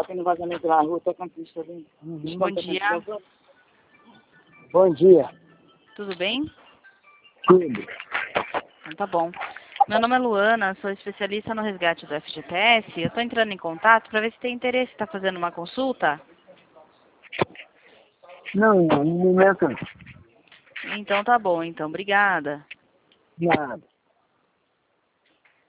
tendo vazamento na rua, tô com a pista ali. Bom dia. Bom dia. Tudo bem? Tudo. Então tá bom. Meu nome é Luana, sou especialista no resgate do FGTS. Eu estou entrando em contato para ver se tem interesse em estar fazendo uma consulta. Não, no momento não. Então tá bom, então. Obrigada. Nada.